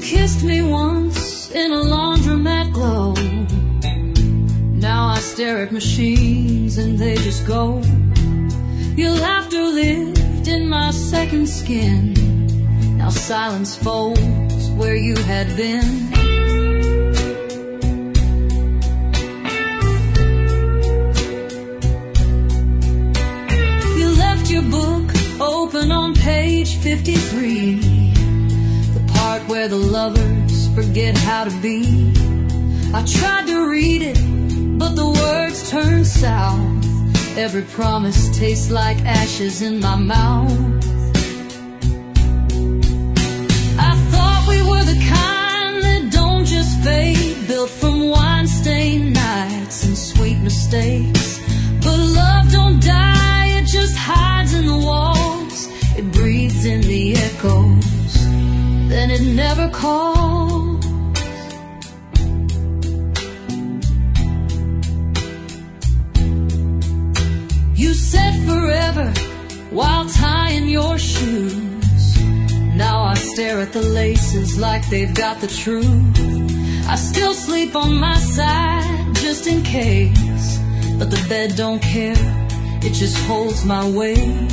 kissed me once in a laundromat glow. Now I stare at machines and they just go. Your laughter lived in my second skin. Now silence folds where you had been. You left your book open on page 53, the part where the lovers forget how to be. I tried to read it, but the words turned south. Every promise tastes like ashes in my mouth. I thought we were the kind that don't just fade, built from wine-stained nights and sweet mistakes. But love don't die, it just hides in the walls. It breathes in the echoes, then it never calls. You said forever while tying your shoes. Now I stare at the laces like they've got the truth. I still sleep on my side just in case, but the bed don't care, it just holds my weight.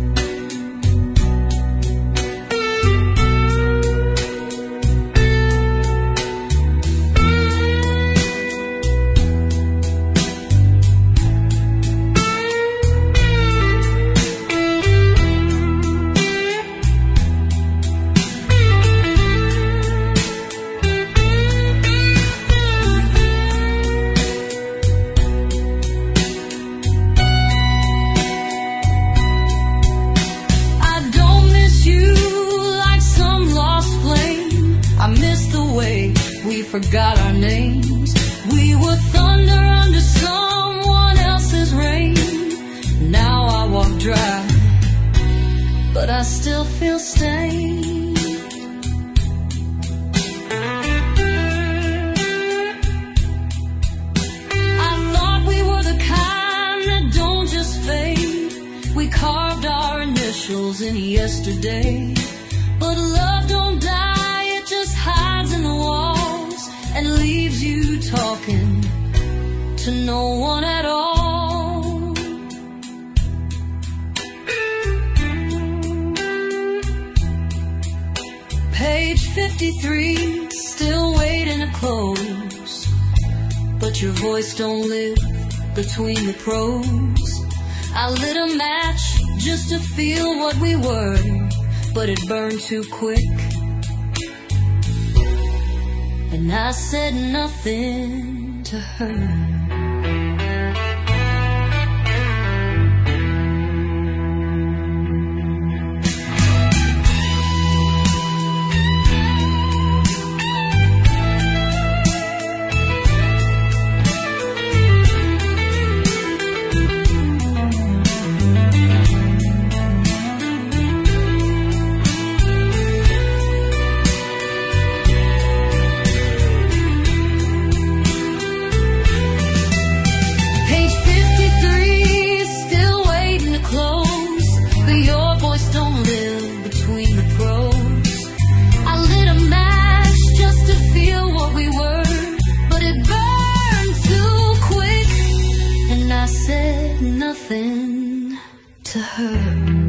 We forgot our names. We were thunder under someone else's rain. Now I walk dry, but I still feel stained. I thought we were the kind that don't just fade. We carved our initials in yesterday. But love don't die, it just hides in the walls and leaves you talking to no one at all. Page 53, still waiting to close, but your voice don't live between the prose. I lit a match just to feel what we were, but it burned too quick, and I said nothing to her. Nothing to her.